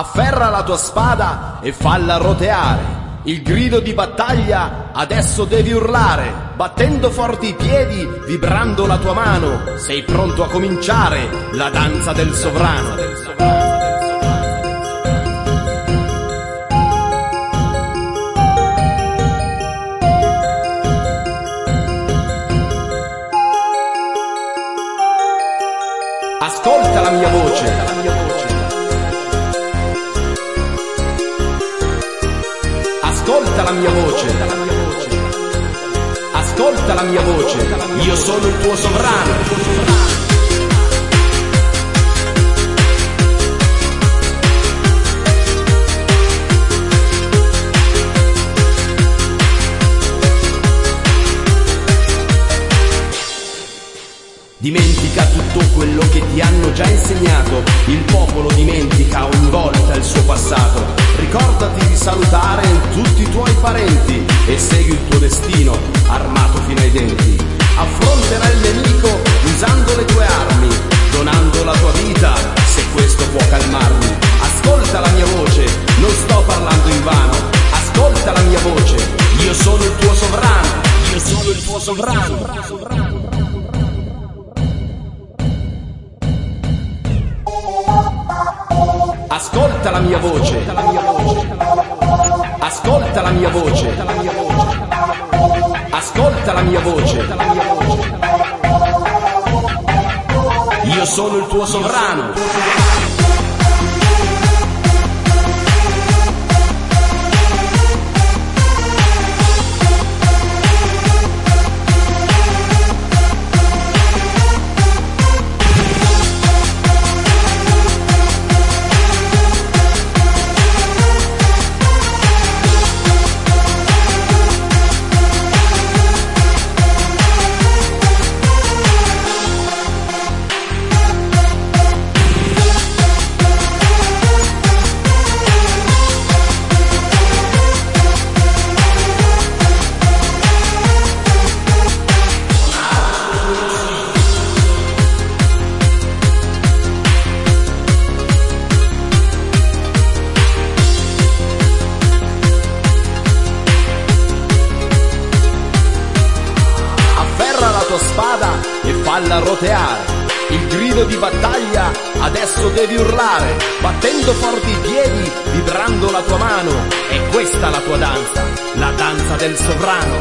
Afferra la tua spada e falla roteare. Il grido di battaglia adesso devi urlare, battendo forti i piedi, vibrando la tua mano. Sei pronto a cominciare la danza del sovrano. Ascolta la mia voce. Ascolta la mia voce. Ascolta la mia voce. Io sono il tuo sovrano. Dimentica tutto quello che ti hanno già insegnato. Il popolo dimentica ogni volta il suo passato. Ricordati di salutare tutti i tuoi parenti e segui il tuo destino armato fino ai denti. Affronterai il nemico usando le tue armi, donando la tua vita se questo può calmarmi. Ascolta la mia voce, non sto parlando invano. Ascolta la mia voce, io sono il tuo sovrano. Io sono il tuo sovrano. Ascolta la mia voce. Ascolta la mia voce. Ascolta la mia voce. Io sono il tuo sovrano. Spada e falla roteare. Il grido di battaglia adesso devi urlare, battendo forti i piedi, vibrando la tua mano. È questa la tua danza, la danza del sovrano.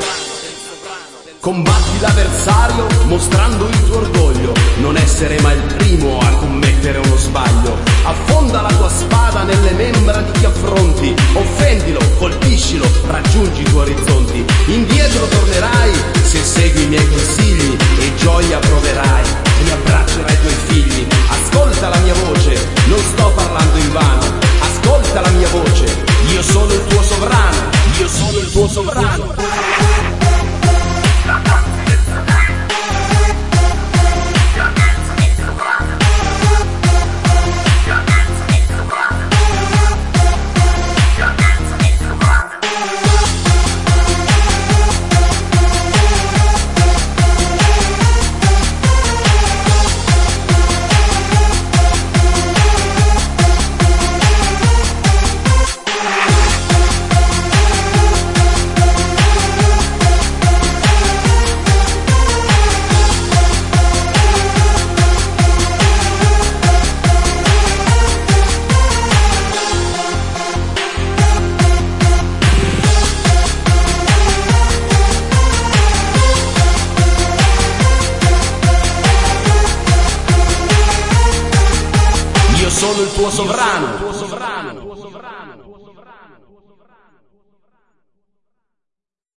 Combatti l'avversario mostrando il tuo orgoglio, non essere mai il primo a commettere uno sbaglio. Affonda la tua spada nelle membra di chi affronti, offendilo, colpiscilo, raggiungi i tuoi orizzonti. Indietro tornerai se segui i miei consigli e gioia proverai, riabbraccerai i tuoi figli. Ascolta la mia voce, non sto parlando invano. Ascolta la mia voce, io sono il tuo sovrano. Io sono il tuo sovrano. Sono il tuo sovrano.